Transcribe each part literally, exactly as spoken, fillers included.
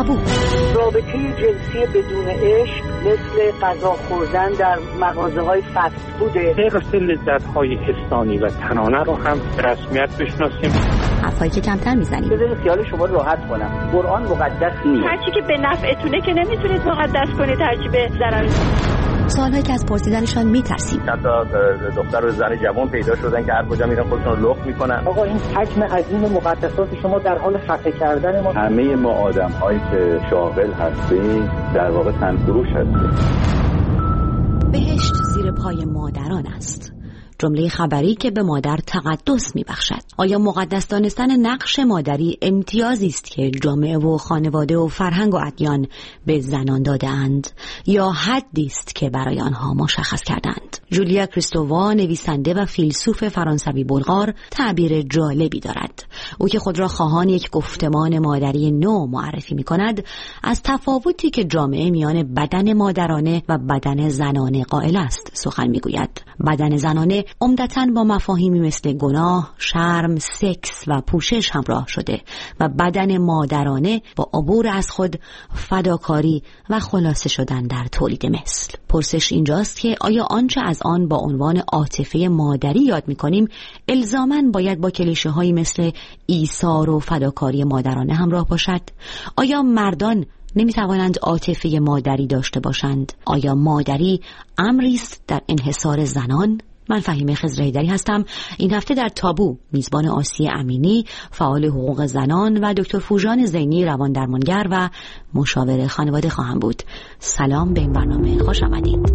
تابو. رابطه جنسی بدون عشق مثل غذا خوردن در مغازه‌های فست فوده. حفظ لذت‌های حسانی و تنانه رو هم به رسمیت بشناسیم. حرفایی که کمتر میزنیم. بذارید خیال شما راحت کنم. قرآن مقدس نیست. هر چی که به نفعتونه که نمیتونید مقدس کنید، هر چی به ضرر. سوالهایی که از پرسیدنشان میترسیم. چند تا دختر و زن جوان پیدا شدن که هر کجا میرن خودشون رو لخت میکنن. آقا این حجم عظیم مقدسات شما در حال خفه کردن ما. همه ما آدم‌هایی که شاغل هستیم در واقع تنفروش هستیم. بهشت زیر پای مادران است. جمله خبری که به مادر تقدس میبخشد. آیا مقدس دانستن نقش مادری امتیازی است که جامعه و خانواده و فرهنگ و ادیان به زنان داده‌اند یا حدی است که برای آنها مشخص کردند؟ جولیا کریستووا، نویسنده و فیلسوف فرانسوی بلغار، تعبیر جالبی دارد. او که خود را خواهان یک گفتمان مادری نو معرفی می‌کند، از تفاوتی که جامعه میان بدن مادرانه و بدن زنانه قائل است سخن می‌گوید. بدن زنانه عمدتاً با مفاهیمی مثل گناه، شرم، سکس و پوشش همراه شده و بدن مادرانه با عبور از خود، فداکاری و خلاصه شدن در تولید مثل. پرسش اینجاست که آیا آنچه از آن با عنوان عاطفه مادری یاد می‌کنیم الزاماً باید با کلیشه‌هایی مثل ایثار و فداکاری مادرانه همراه باشد؟ آیا مردان نمی‌توانند عاطفه مادری داشته باشند؟ آیا مادری امری است در انحصار زنان؟ من فهیمه خضرهیدری هستم. این هفته در تابو میزبان آسیه امینی، فعال حقوق زنان، و دکتر فوژان زینی، روان درمانگر و مشاور خانواده خواهم بود. سلام به این برنامه، خوش آمدید.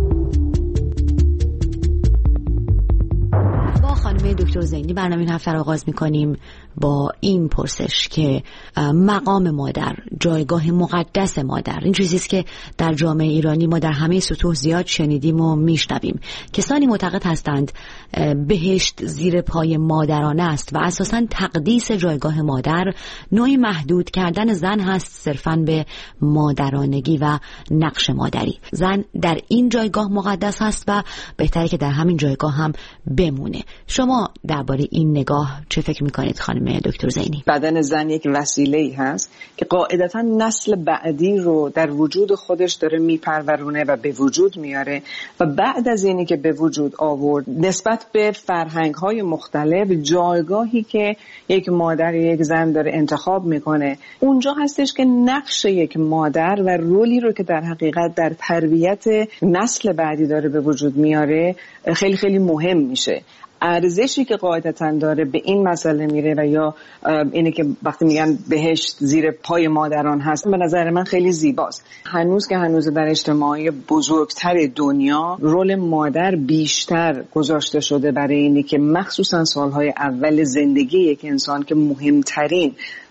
با خانم دکتر زینی برنامه این هفته را آغاز می‌کنیم با این پرسش که مقام مادر، جایگاه مقدس مادر، این چیزی است که در جامعه ایرانی ما در همه سطوح زیاد شنیدیم و میشنویم. کسانی معتقد هستند بهشت زیر پای مادرانه است و اساساً تقدیس جایگاه مادر نوعی محدود کردن زن هست صرفاً به مادرانگی و نقش مادری. زن در این جایگاه مقدس هست و بهتره که در همین جایگاه هم بمونه. شما درباره این نگاه چه فکر می‌کنید خانم دکتر زینی؟ بدن زن یک وسیله‌ای هست که قاعدتاً نسل بعدی رو در وجود خودش داره میپرورونه و به وجود میاره و بعد از اینی که به وجود آورد نسبت به فرهنگ‌های مختلف جایگاهی که یک مادر یک زن داره انتخاب میکنه اونجا هستش که نقش یک مادر و رولی رو که در حقیقت در تربیت نسل بعدی داره به وجود میاره خیلی خیلی مهم میشه. ارزشی که قاعدتاً داره به این مسئله میره و یا اینه که وقتی میگن بهشت زیر پای مادران هست، به نظر من خیلی زیباست. هنوز که هنوز در اجتماعی بزرگتر دنیا رول مادر بیشتر گذاشته شده برای اینه که مخصوصاً سالهای اول زندگی یک انسان که مهمترین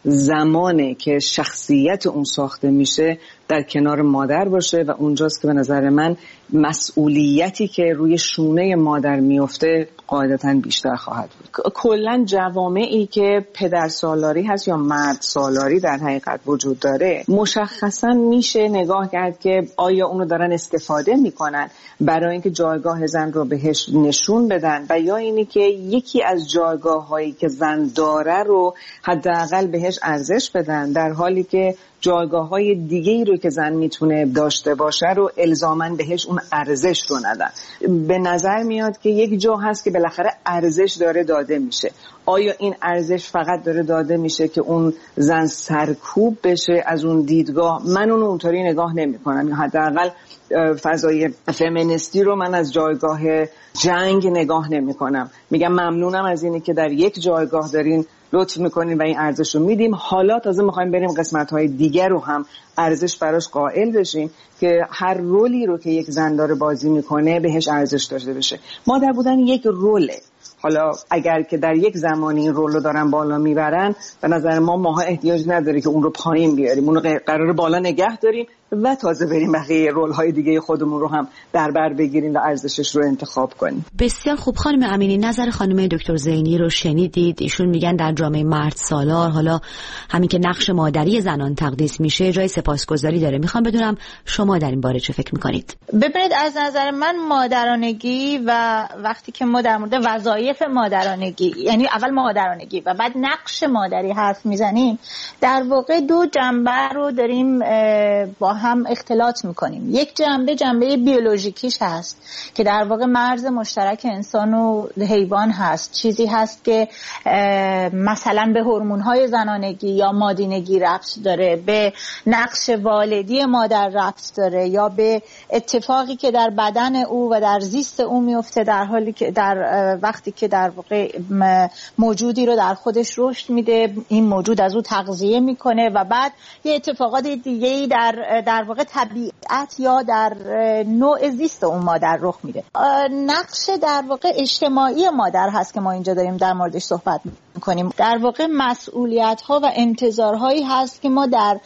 زمانه که شخصیت اون ساخته میشه در کنار مادر باشه و اونجاست که به نظر من مسئولیتی که روی شونه مادر میفته قاعدتاً بیشتر خواهد بود. کلاً جوامعی که پدر سالاری هست یا مرد سالاری در حقیقت وجود داره مشخصاً میشه نگاه کرد که آیا اونو دارن استفاده میکنن برای اینکه جایگاه زن رو بهش نشون بدن و یا اینی که یکی از جایگاه هایی که زن داره رو حداقل بهش ارزش بدن، در حالی که جایگاه های دیگه ای رو که زن میتونه داشته باشه رو الزاماً بهش اون ارزش رو ندن. به نظر میاد که یک جا هست که بالاخره ارزش داره داده میشه. آیا این ارزش فقط داره داده میشه که اون زن سرکوب بشه؟ از اون دیدگاه من اون اونطوری نگاه نمی کنم، یا حداقل فضای فمینیستی رو من از جایگاه جنگ نگاه نمی کنم. میگم ممنونم از اینی که در یک جایگاه دارین لطف میکنیم و این ارزش رو میدیم، حالا تازه میخوایم بریم قسمت‌های دیگر رو هم ارزش براش قائل بشیم که هر رولی رو که یک زن داره بازی میکنه بهش ارزش داشته بشه. مادر بودن یک روله. حالا اگر که در یک زمانی این رول رو دارن بالا میبرن، به نظر ما ماها احتیاج نداره که اون رو پایین بیاریم، اون رو قراره بالا نگه داریم و تازه بریم بقیه رول‌های دیگه خودمون رو هم در بر بگیریم و ارزشش رو انتخاب کنیم. بسیار خوب خانم امینی، نظر خانم دکتر زینی رو شنیدید. ایشون میگن در جامعه مرد سالار حالا همین که نقش مادری زنان تقدیس میشه جای سپاسگزاری داره. میخوام بدونم شما در این باره چه فکر میکنید؟ ببینید، از نظر من مادرانگی و وقتی که ما در مورد وظایف مادرانگی، یعنی اول مادرانگی و بعد نقش مادری حرف میزنیم، در واقع دو جنبه رو داریم با هم اختلاط میکنیم. یک جنبه جنبه بیولوژیکیش هست که در واقع مرز مشترک انسان و حیوان هست، چیزی هست که مثلا به هورمون‌های زنانگی یا مادینگی ربط داره، به نقش والدی مادر ربط داره، یا به اتفاقی که در بدن او و در زیست او میفته در حالی که در وقتی که در واقع موجودی رو در خودش رشد میده، این موجود از او تغذیه میکنه و بعد یه اتفاقات دیگه‌ای در در واقع طبیعت یا در نوع زیست اون مادر رخ میده. نقش در واقع اجتماعی مادر هست که ما اینجا داریم در موردش صحبت میکنیم. در واقع مسئولیت ها و انتظارهایی هست که ما در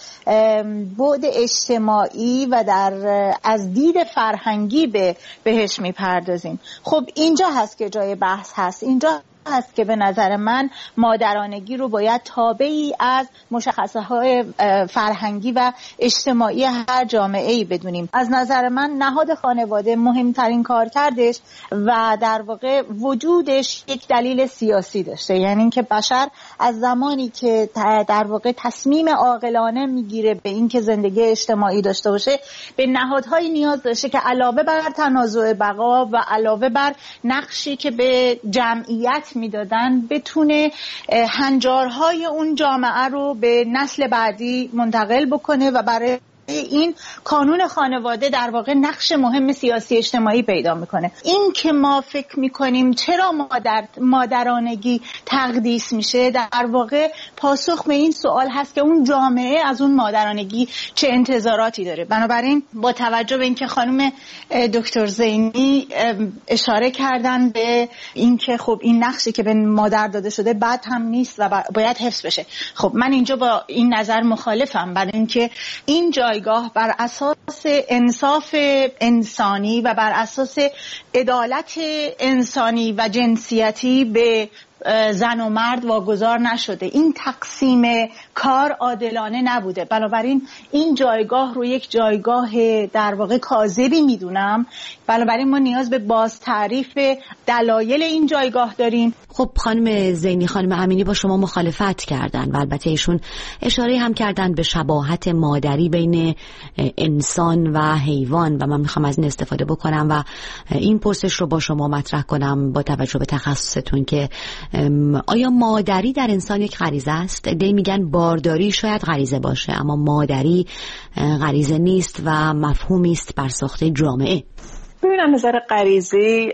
بعد اجتماعی و در از دید فرهنگی به بهش میپردازیم. خب اینجا هست که جای بحث هست، اینجا هست که به نظر من مادرانگی رو باید تابعی از مشخصه های فرهنگی و اجتماعی هر جامعه‌ای بدونیم. از نظر من نهاد خانواده مهمترین کار کردش و در واقع وجودش یک دلیل سیاسی داشته، یعنی اینکه بشر از زمانی که در واقع تصمیم عاقلانه میگیره به اینکه زندگی اجتماعی داشته باشه، به نهادهایی نیاز داشته که علاوه بر تنازع بقا و علاوه بر نقشی که به جمعیت میدادن بتونه هنجارهای اون جامعه رو به نسل بعدی منتقل بکنه و برای این قانون خانواده در واقع نقش مهم سیاسی اجتماعی پیدا میکنه. این که ما فکر میکنیم چرا مادر مادرانگی تقدیس میشه، در واقع پاسخ به این سوال هست که اون جامعه از اون مادرانگی چه انتظاراتی داره. بنابراین با توجه به اینکه خانم دکتر زینی اشاره کردن به اینکه خب این نقشی که به مادر داده شده بد هم نیست و باید حفظ بشه، خب من اینجا با این نظر مخالفم، برای اینکه این جای بر اساس انصاف انسانی و بر اساس عدالت انسانی و جنسیتی به زن و مرد واگذار نشده. این تقسیم کار عادلانه نبوده. بنابراین این جایگاه رو یک جایگاه در واقع کاذبی میدونم. بنابراین ما نیاز به باز تعریف دلایل این جایگاه داریم. خب خانم زینی، خانم امینی با شما مخالفت کردن و البته ایشون اشاره هم کردن به شباهت مادری بین انسان و حیوان و من میخوام از این استفاده بکنم و این پرسش رو با شما مطرح کنم با توجه به تخصصتون که آیا مادری در انسان یک غریزه است؟ عده‌ای میگن بارداری شاید غریزه باشه اما مادری غریزه نیست و مفهومی است بر ساخته جامعه. ببینم نظر غریزی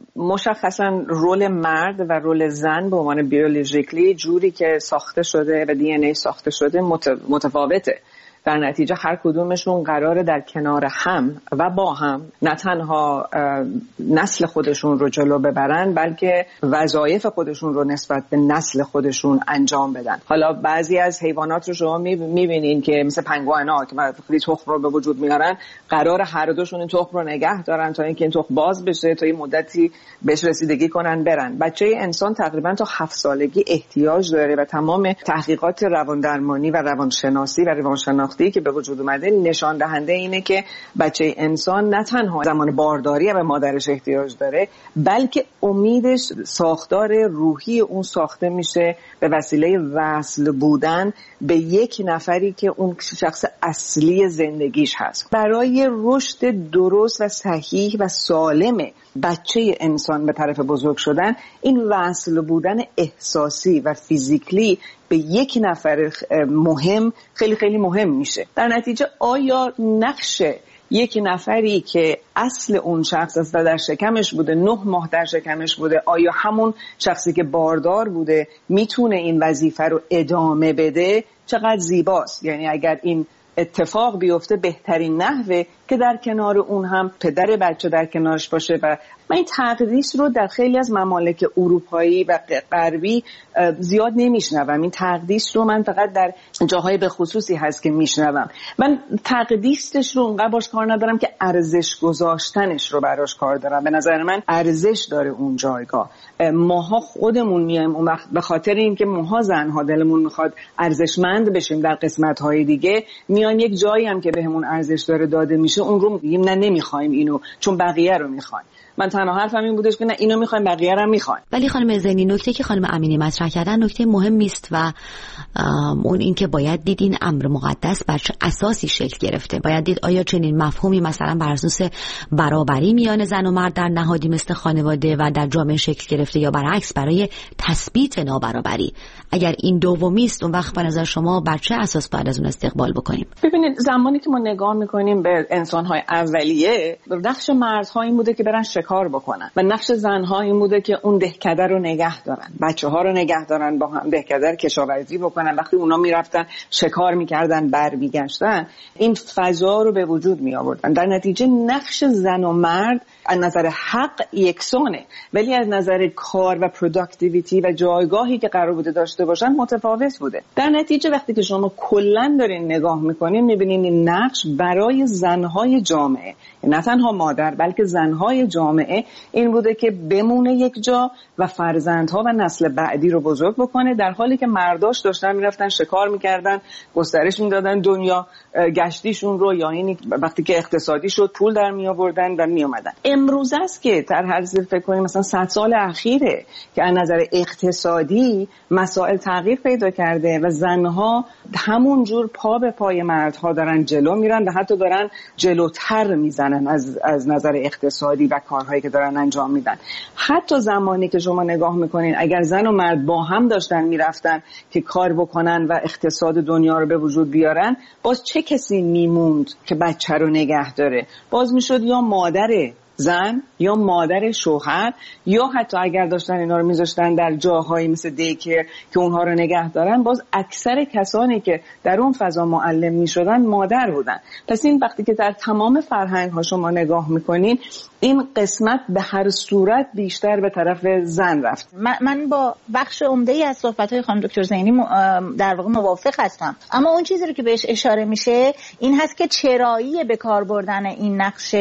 مشخصا رول مرد و رول زن به عنوان بیولوژیکلی جوری که ساخته شده و دی ان ای ساخته شده متفاوته. در نتیجه هر کدومشون قراره در کنار هم و با هم نه تنها نسل خودشون رو جلو ببرن بلکه وظایف خودشون رو نسبت به نسل خودشون انجام بدن. حالا بعضی از حیوانات رو شما میبینین که مثل پنگوئن‌ها که خیلی تخم رو به وجود میارن، قراره هر دوشون این تخم رو نگه دارن تا اینکه این تخم باز بشه تا یه مدتی بهش رسیدگی کنن برن. بچه انسان تقریبا تا هفت سالگی احتیاج داره و تمام تحقیقات رواندرمانی و روانشناسی و روانشناختی که به وجود اومده نشان دهنده اینه که بچه انسان نه تنها زمان بارداری به مادرش احتیاج داره بلکه امیدش ساختار روحی اون ساخته میشه به وسیله وصل بودن به یک نفری که اون شخص اصلی زندگیش هست. برای رشد درست و صحیح و سالم بچه انسان به طرف بزرگ شدن این وصل بودن احساسی و فیزیکلی به یک نفر مهم خیلی خیلی مهم میشه. در نتیجه آیا نقش یک نفری که اصل اون شخص است و در شکمش بوده، نه ماه در شکمش بوده، آیا همون شخصی که باردار بوده میتونه این وظیفه رو ادامه بده؟ چقدر زیباست. یعنی اگر این اتفاق بیفته بهترین نحوه که در کنار اون هم پدر بچه در کنارش باشه و من این تقدیس رو در خیلی از ممالک اروپایی و غربی زیاد نمیشنوم. این تقدیس رو من فقط در جاهای به خصوصی هست که میشنوم. من تقدیسش رو اونقدر باش کار ندارم که ارزش گذاشتنش رو براش کار دارم. به نظر من ارزش داره اون جایگاه. ماها خودمون میایم اون وقت به خاطر اینکه ماها زنها دلمون میخواد ارزشمند بشیم در قسمت‌های دیگه، میایم یک جایی هم که بهمون ارزش داره داده میشه اون رو میگیم نه نمیخوایم اینو، چون بقیه رو میخوایم. من تنها حرفم این بودش که نه اینو میخوایم بقیه رو هم میخوایم. ولی خانم زینی، نکته که خانم امینی مطرح کردن نکته مهمی است و اون این که باید دید این امر مقدس بر چه اساسی شکل گرفته. باید دید آیا چنین مفهومی مثلا بر اساس برابری میان زن و مرد در نهادی مثل خانواده و در جامعه شکل گرفته یا برعکس برای تثبیت نابرابری؟ اگر این دومی است اون وقت به نظر شما بر چه اساس باید از اون استقبال بکنیم؟ ببینید زمانی که ما نگاه میکنیم به انسان‌های اولیه، نقش مردها این بوده که برن شکار بکنن و نقش زنها این بوده که اون دهکده رو نگه دارن، بچه‌ها رو نگه دارن، با هم دهکده کشاورزی بکنن. وقتی اونا میرفتن شکار میکردن برمیگشتن، این فضا رو به وجود می آوردن. در نتیجه نقش زن و مرد از نظر حق یکسانه، ولی از نظر کار و پروداکتیویتی و جایگاهی که قرار بوده داشته باشن متفاوت بوده. در نتیجه وقتی که شما کلاً دارین نگاه میکنین میبینین این نقش برای زنهای جامعه، نه تنها مادر بلکه زنهای جامعه، این بوده که بمونه یک جا و فرزندها و نسل بعدی رو بزرگ بکنه، در حالی که مرداش داشتن میرفتن شکار میکردن، گسترش میدادن دنیا گشتیشون رو، یا این وقتی که اقتصادی شد پول در می آوردن و می اومدن. امروز است که در هر زیر فکر کنیم مثلا صد سال اخیره که از نظر اقتصادی مسائل تغییر پیدا کرده و زنها همون جور پا به پای مردها دارن جلو میرن و حتی دارن جلوتر میزنن از از نظر اقتصادی و کارهایی که دارن انجام میدن. حتی زمانی که شما نگاه میکنین اگر زن و مرد با هم داشتن میرفتن که کار بکنن و اقتصاد دنیا رو به وجود بیارن، باز چه کسی میموند که بچه رو نگه داره؟ باز میشد یا مادر زن یا مادر شوهر، یا حتی اگر داشتن اینا رو میذاشتن در جاهایی مثل دیکر که اونها رو نگه دارن، باز اکثر کسانی که در اون فضا معلم میشدن مادر بودن. پس این وقتی که در تمام فرهنگ ها شما نگاه میکنین، این قسمت به هر صورت بیشتر به طرف زن رفت. من, من با بخش عمده‌ای از صحبت‌های خانم دکتر زینی در واقع موافق هستم، اما اون چیزی رو که بهش اشاره میشه این هست که چرایی به کار بردن این نقش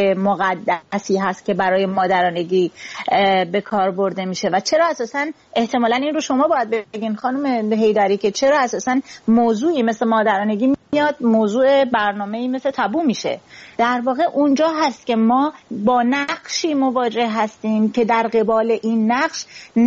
مقدسی هست که برای مادرانگی به کار برده میشه و چرا اساساً احتمالاً این رو شما باید بگین خانم حیدری که چرا اساساً موضوعی مثل مادرانگی میاد موضوع برنامه‌ای مثل تابو میشه. در واقع اونجا هست که ما با نقشی مواجه هستیم که در قبال این نقش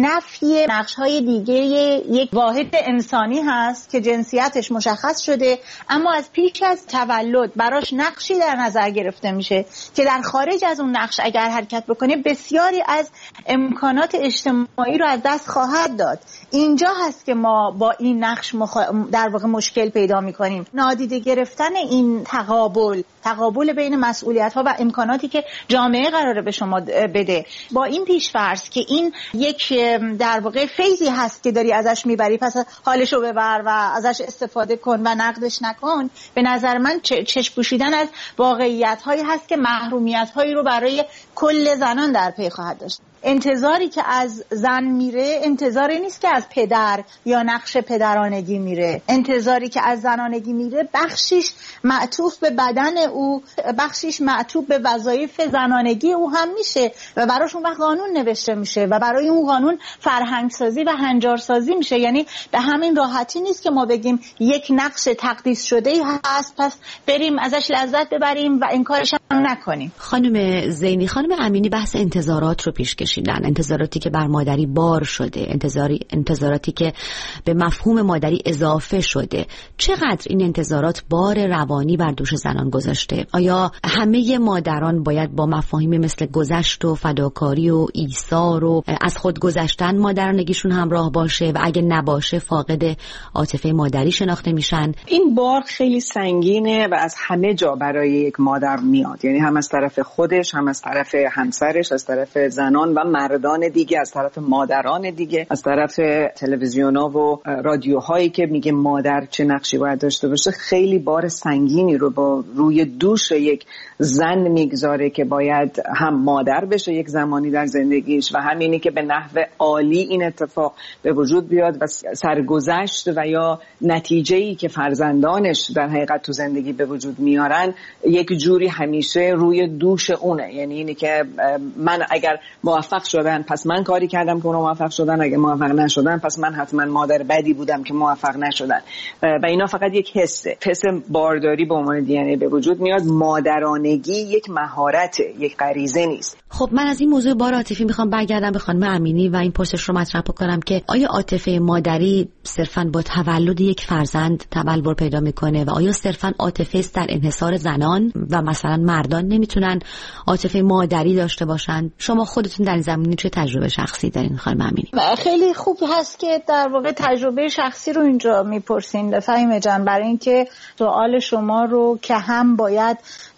نفی نقش‌های دیگه یک واحد انسانی هست که جنسیتش مشخص شده، اما از پیش از تولد براش نقشی در نظر گرفته میشه که در خارج از اون نقش اگر حرکت بکنه بسیاری از امکانات اجتماعی رو از دست خواهد داد. اینجا هست که ما با این نقش مخ... در واقع مشکل پیدا می‌کنیم. نادیده گرفتن این تقابل تقابل بین مسئولیت‌ها و امکاناتی که جامعه قراره به شما بده، با این پیش‌فرض که این یک در واقع فیضی هست که داری ازش میبری پس حالشو ببر و ازش استفاده کن و نقدش نکن، به نظر من چشم پوشیدن از واقعیت‌هایی هست که محرومیت‌هایی رو برای کل زنان در پی خواهد داشت. انتظاری که از زن میره انتظاری نیست که از پدر یا نقش پدرانگی میره، انتظاری که از زنانگی میره بخشیش معطوف به بدن او، بخشیش معطوف به وظایف زنانگی او هم میشه و براش اون وقت قانون نوشته میشه و برای اون قانون فرهنگ سازی و هنجار سازی میشه. یعنی به همین راحتی نیست که ما بگیم یک نقش تقدیس شده ای هست پس بریم ازش لذت ببریم و انکارش هم نکنیم. خانم زینی، خانم امینی بحث انتظارات رو پیش کشیدن، انتظاراتی که بر مادری بار شده، انتظاری انتظاراتی که به مفهوم مادری اضافه شده. چقدر این انتظارات بار روانی بر دوش زنان گذاشته؟ آیا همه مادران باید با مفاهیمی مثل گذشت و فداکاری و ایثار و از خود گذشتن مادرانگیشون همراه باشه و اگه نباشه فاقد عاطفه مادری شناخته میشن؟ این بار خیلی سنگینه و از همه جا برای یک مادر میاد، یعنی هم از طرف خودش، هم از طرف همسرش، از طرف زنان و و مردان دیگه، از طرف مادران دیگه، از طرف تلویزیون‌ها و رادیوهایی که میگه مادر چه نقشی باید داشته باشه، خیلی بار سنگینی رو با روی دوش یک زن میگذاره که باید هم مادر بشه یک زمانی در زندگیش و همینی که به نحو عالی این اتفاق به وجود بیاد و سرگذشت و یا نتیجه‌ای که فرزندانش در حقیقت تو زندگی به وجود میارن یک جوری همیشه روی دوش اونه. یعنی اینی که من اگر موفق شدن پس من کاری کردم که اونا موفق شدن، اگر موفق نشدن پس من حتما مادر بدی بودم که موفق نشدن. و اینا فقط یک حسه، حس بارداری به عنوان دی ان ای به وجود میاد. مادرانگی یک مهارته، یک غریزه نیست. خب من از این موضوع بار عاطفی میخوام برگردم به خانم امینی و این پرسش رو مطرح بکنم که آیا عاطفه مادری صرفاً با تولد یک فرزند تبلور پیدا میکنه و آیا صرفاً عاطفه است در انحصار زنان و مثلا مردان نمیتونن عاطفه مادری داشته باشن؟ شما خودتون در این زمینه چه تجربه شخصی دارین خانم امینی؟ خیلی خوب هست که در واقع تجربه شخصی رو اینجا میپرسین فهیمه جان، برای اینکه سوال شما رو که هم باید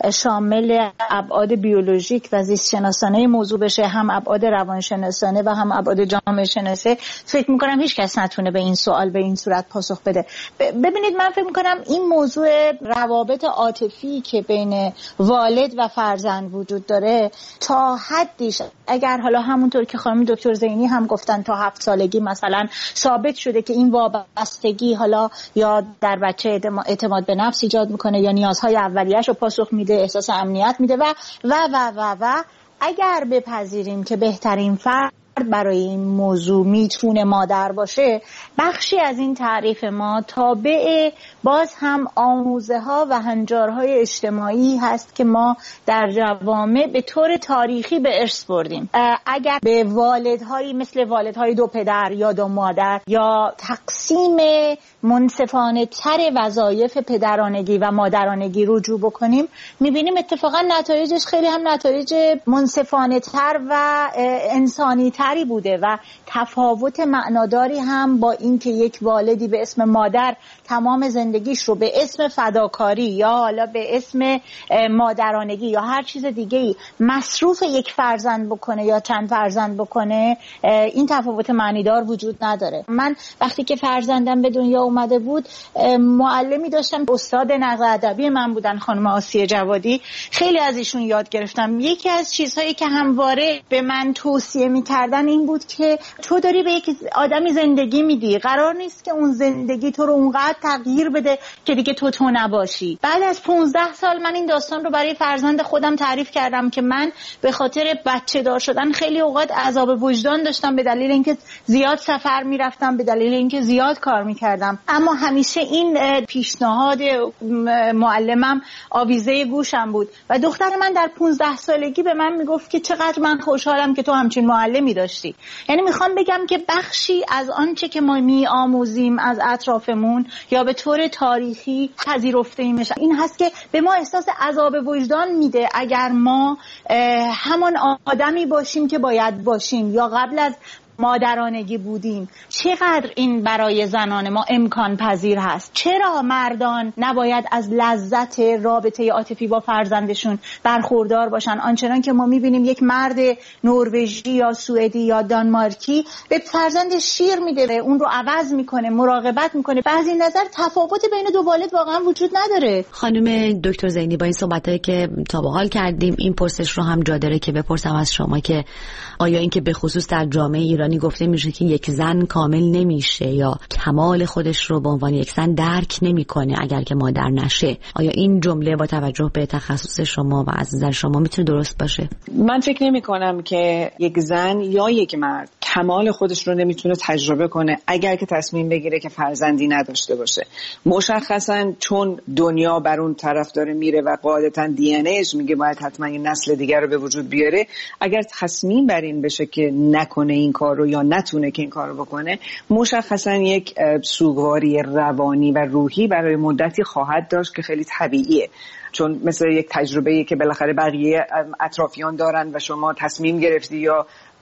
شامل ابعاد بیولوژیک و زیست شناسانه موضوع بشه، هم ابعاد روانشناسانه و هم ابعاد جامعه شناسه، فکر میکنم هیچ کس نتونه به این سوال به این صورت پاسخ بده. ببینید من فکر میکنم این موضوع روابط عاطفی که بین والد و فرزند وجود داره تا حدیش اگر حالا همونطور که خانم دکتر زینی هم گفتن تا هفت سالگی مثلا ثابت شده که این وابستگی حالا یا در بچه اعتماد به نفس ایجاد میکنه یا نیازهای اولیه‌اش رو پاسخ میده، احساس امنیت میده و و و و و اگر بپذیریم که بهترین فرد برای این موضوع میتونه مادر باشه، بخشی از این تعریف ما تابع باز هم آموزه ها و هنجارهای اجتماعی هست که ما در جوامع به طور تاریخی به ارث بردیم. اگر به والدهایی مثل والدهای دو پدر یا دو مادر یا تقسیم منصفانه تر وظایف پدرانگی و مادرانگی رجوع بکنیم، میبینیم اتفاقا نتایجش خیلی هم نتایج منصفانه تر و انسانی تری بوده و تفاوت معناداری هم با اینکه یک والدی به اسم مادر تمام زندگیش رو به اسم فداکاری یا حالا به اسم مادرانگی یا هر چیز دیگه‌ای مصروف یک فرزند بکنه یا چند فرزند بکنه، این تفاوت معنیدار وجود نداره. من وقتی که فرزندم به دنیا اومده بود، معلمی داشتم، استاد نقد ادبی من بودن، خانم آسیه جوادی. خیلی از ایشون یاد گرفتم. یکی از چیزهایی که همواره به من توصیه می‌کردن این بود که تو داری به یک آدمی زندگی میدی، قرار نیست که اون زندگی تو رو اونقدر تغییر بده که دیگه تو تو نباشی. بعد از پانزده سال من این داستان رو برای فرزند خودم تعریف کردم که من به خاطر بچه دار شدن خیلی اوقات عذاب وجدان داشتم به دلیل اینکه زیاد سفر میرفتم، به دلیل اینکه زیاد کار میکردم، اما همیشه این پیشنهاد معلمم آویزه گوشم بود و دختر من در پانزده سالگی به من میگفت که چقدر من خوشحالم که تو همچین معلمی داشتی. یعنی میخوام بگم که بخشی از آنچه که ما میآموزیم از اطرافمون یا به طور تاریخی پذیرفته ایمش این هست که به ما احساس عذاب وجدان میده اگر ما همان آدمی باشیم که باید باشیم یا قبل از مادرانگی بودیم. چقدر این برای زنان ما امکان پذیر هست؟ چرا مردان نباید از لذت رابطه عاطفی با فرزندشون برخوردار باشن؟ آنچنان که ما میبینیم یک مرد نروژی یا سوئدی یا دانمارکی به فرزند شیر میده، اون رو عوض میکنه، مراقبت میکنه. از این نظر تفاوت بین دو والد واقعا وجود نداره. خانم دکتر زینی، با این صحبتایی که تا به حال کردیم، این پرسش رو هم جا داره که بپرسم از شما که آیا این که به خصوص در جامعه ایرانی گفته میشه که یک زن کامل نمیشه یا کمال خودش رو به عنوان یک زن درک نمیکنه اگر که مادر نشه، آیا این جمله با توجه به تخصص شما و از نظر شما میتونه درست باشه؟ من فکر نمی کنم که یک زن یا یک مرد کمال خودش رو نمیتونه تجربه کنه اگر که تصمیم بگیره که فرزندی نداشته باشه. مشخصا چون دنیا بر اون طرف داره میره و قاعدتا دی ان ایش میگه باید حتما یه نسل دیگر رو به وجود بیاره، اگر تصمیم بر این بشه که نکنه این کار رو یا نتونه که این کار رو بکنه، مشخصا یک سوگواری روانی و روحی برای مدتی خواهد داشت که خیلی طبیعیه، چون مثل یک تجربه‌ای که بالاخره بقیه اطرافیان دارن و شما تصمیم گرفتی یا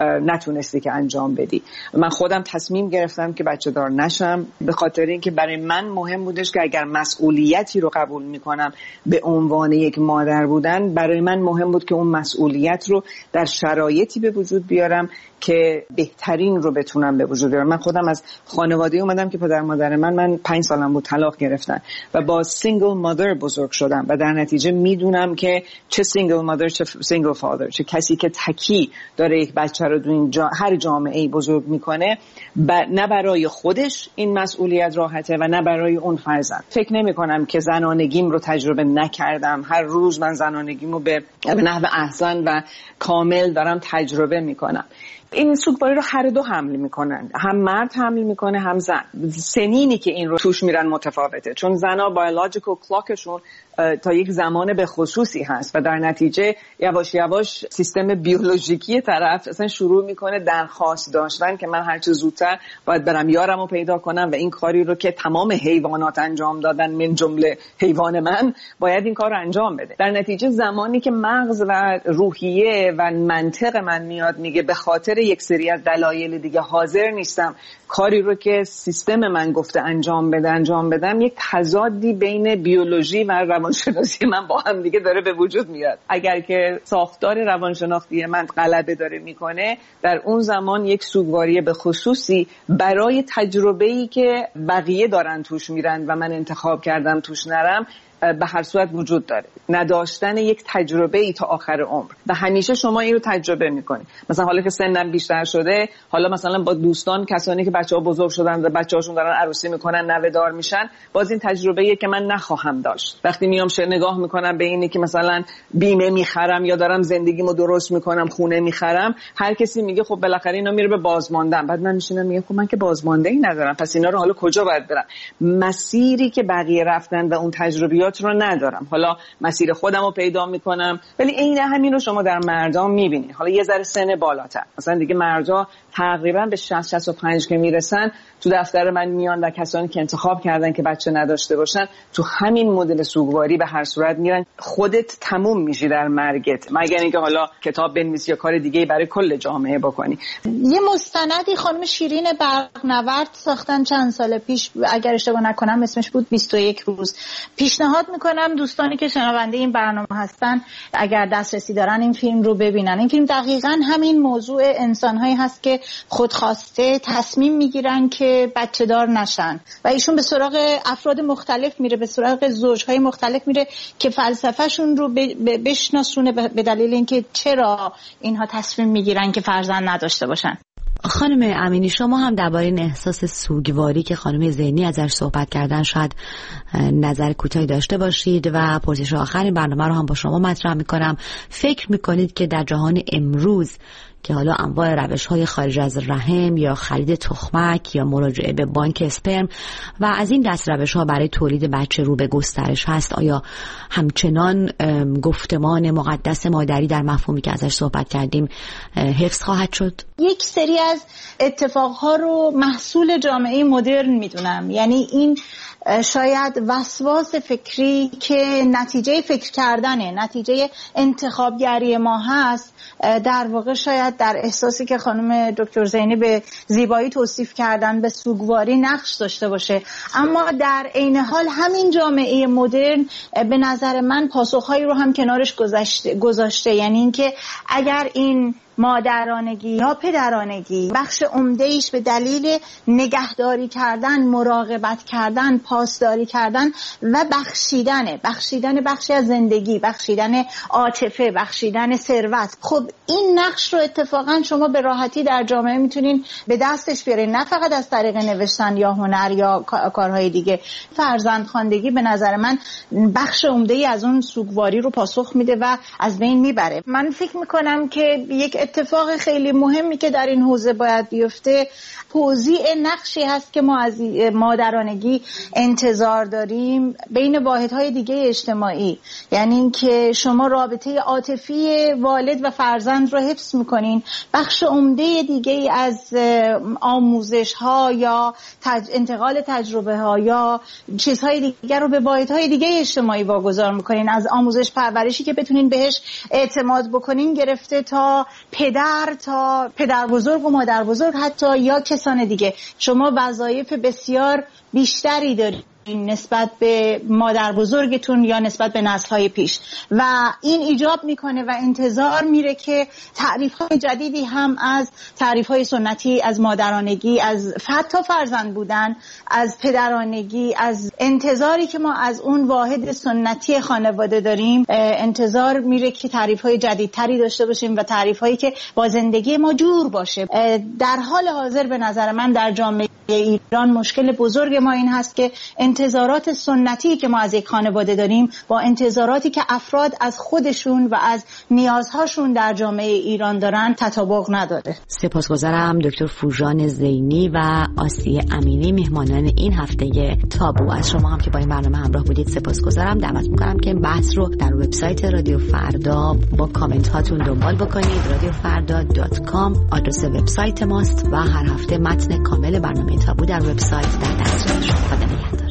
نتونستی که انجام بدی. من خودم تصمیم گرفتم که بچه دار نشم به خاطر اینکه برای من مهم بودش که اگر مسئولیتی رو قبول میکنم به عنوان یک مادر بودن، برای من مهم بود که اون مسئولیت رو در شرایطی به وجود بیارم که بهترین رو بتونم به وجود بیارم. من خودم از خانواده اومدم که پدر مادر من من پنج سالم بود طلاق گرفتن و با سینگل مادر بزرگ شدم و در نتیجه میدونم که چه سینگل مادر چه سینگل فادر، چه کسی که تکی داره یک بچه رو در جا... هر جامعه‌ای بزرگ میکنه، ب... نه برای خودش این مسئولیت راحته و نه برای اون فرزند. فکر نمی کنم که زنانگیم رو تجربه نکردم. هر روز من زنانگیم رو به نحو احسن و کامل دارم تجربه میکنم. این سوگواری رو هر دو حمل میکنن، هم مرد حمل میکنه هم زن. سنینی که این رو توش میرن متفاوته، چون زنها بایولوژیکال کلاکشون تا یک زمان به خصوصی هست و در نتیجه یواش یواش سیستم بیولوژیکی طرف اصلا شروع میکنه درخواست داشتن که من هرچه زودتر باید برم یارمو پیدا کنم و این کاری رو که تمام حیوانات انجام دادن من جمله حیوان من باید این کار رو انجام بده. در نتیجه زمانی که مغز و روحیه و منطق من میاد میگه به خاطر یک سری از دلایل دیگه حاضر نیستم کاری رو که سیستم من گفته انجام بده انجام بدم، یک تضادی بین بیولوژی و روانشناسی من با هم دیگه داره به وجود میاد. اگر که ساختار روانشناختی من غلبه داره میکنه، در اون زمان یک سوگواری به خصوصی برای تجربه‌ای که بقیه دارن توش میرن و من انتخاب کردم توش نرم به هر صورت وجود داره. نداشتن یک تجربه ای تا آخر عمر و همیشه شما این رو تجربه میکنید. مثلا حالا که سنم بیشتر شده، حالا مثلا با دوستان کسانی که بچه‌ها بزرگ شدن و بچه‌هاشون دارن عروسی میکنن، نوه‌دار میشن، باز این تجربه‌ایه که من نخواهم داشت. وقتی میام شه نگاه میکنم به اینی که مثلا بیمه میخرم یا دارم زندگیمو درست میکنم، خونه میخرم، هر کسی میگه خب بالاخره اینا میره به بازماندن. بعد من میشینم میگم خب من که بازمانده‌ای ندارم، پس اینا رو حالا کجا باید برم؟ مسیری که بقیه رفتن و اون تجربیات رو ندارم. حالا مسیر خودم رو پیدا میکنم، ولی عین همین رو شما در مردان میبینید. حالا یه ذره سن بالاتر، مثلا دیگه مردا تقریبا به شصت شصت و پنج که میرسن تو دفتر من میان و کسانی که انتخاب کردن که بچه نداشته باشن تو همین مدل سوگواری به هر صورت میرن. خودت تموم میشی در مرگت، مگر اینکه حالا کتاب بنویسی یا کار دیگه برای کل جامعه بکنی. یه مستندی خانم شیرین برقنورد ساختن چند سال پیش، اگر اشتباه نکنم اسمش بود بیست و یک روز. پیشنهاد میکنم دوستانی که شنونده این برنامه هستن اگر دسترسی دارن این فیلم رو ببینن. این فیلم دقیقاً همین موضوع انسان‌هایی هست که خودخواسته تصمیم میگیرن که بچه دار نشن و ایشون به سراغ افراد مختلف میره، به سراغ زوجهای مختلف میره که فلسفهشون رو بشناسونه به دلیل اینکه چرا اینها تصمیم میگیرن که فرزند نداشته باشن. خانم امینی، شما هم درباره این احساس سوگواری که خانم زینی ازش صحبت کردن شاید نظر کوتاهی داشته باشید و پرسش آخرین برنامه رو هم با شما مطرح میکنم. فکر میکنید که در جهان امروز که حالا انواع روش‌های خارج از رحم یا خرید تخمک یا مراجعه به بانک اسپرم و از این دست روش‌ها برای تولید بچه رو به گسترش هست، آیا همچنان گفتمان مقدس مادری در مفهومی که ازش صحبت کردیم حفظ خواهد شد؟ یک سری از اتفاقها رو محصول جامعه مدرن میدونم، یعنی این شاید وسواس فکری که نتیجه فکر کردنه، نتیجه انتخابگری ما هست، در واقع شاید در احساسی که خانم دکتر زینی به زیبایی توصیف کردن به سوگواری نقش داشته باشه. اما در عین حال همین جامعه مدرن به نظر من پاسخهایی رو هم کنارش گذاشته, گذاشته. یعنی اینکه اگر این مادرانگی یا پدرانگی بخش عمده ایش به دلیل نگهداری کردن، مراقبت کردن، پاسداری کردن و بخشیدن بخشیدن بخشی از زندگی، بخشیدن عاطفه، بخشیدن ثروت، خب این نقش رو اتفاقا شما به راحتی در جامعه میتونین به دستش بیارین، نه فقط از طریق نوشتن یا هنر یا کارهای دیگه. فرزندخواندگی به نظر من بخش عمده ای از اون سوگواری رو پاسخ میده و از بین میبره. من فکر میکنم که یک اتفاق خیلی مهمی که در این حوزه باید بیفته توزیع نقشی هست که ما از مادرانگی انتظار داریم بین واحدهای دیگه اجتماعی. یعنی اینکه شما رابطه عاطفی والد و فرزند رو حفظ میکنین، بخش عمده دیگه از آموزش ها یا تج... انتقال تجربه ها یا چیزهای دیگر رو به واحدهای دیگه اجتماعی واگذار میکنین، از آموزش پرورشی که بتونین بهش اعتماد بکنین گرفته تا پدر تا پدر بزرگ و مادر بزرگ حتی یا کسان دیگه، شما وظایف بسیار بیشتری دارید نسبت به مادر بزرگتون یا نسبت به نسل‌های پیش و این ایجاب میکنه و انتظار میره که تعریف‌های جدیدی هم از تعریف‌های سنتی از مادرانگی، از حتی فرزند بودن، از پدرانگی، از انتظاری که ما از اون واحد سنتی خانواده داریم انتظار میره که تعریف‌های جدیدتری داشته باشیم و تعریف‌هایی که با زندگی ما جور باشه. در حال حاضر به نظر من در جامعه ایران مشکل بزرگ ما این هست که انتظارات سنتی که ما از یک خانواده داریم با انتظاراتی که افراد از خودشون و از نیازهاشون در جامعه ایران دارن تطابق نداره. سپاسگزارم دکتر فوژان زینی و آسیه امینی مهمانان این هفته تابو. از شما هم که با این برنامه همراه بودید سپاسگزارم. دعوت میکنم که بحث رو در وبسایت رادیو فردا با کامنت هاتون دنبال بکنید. رادیو فردا دات کام آدرس وبسایت ماست و هر هفته متن کامل برنامه تابو در وبسایت در دسترس شما. خدا نگهدار.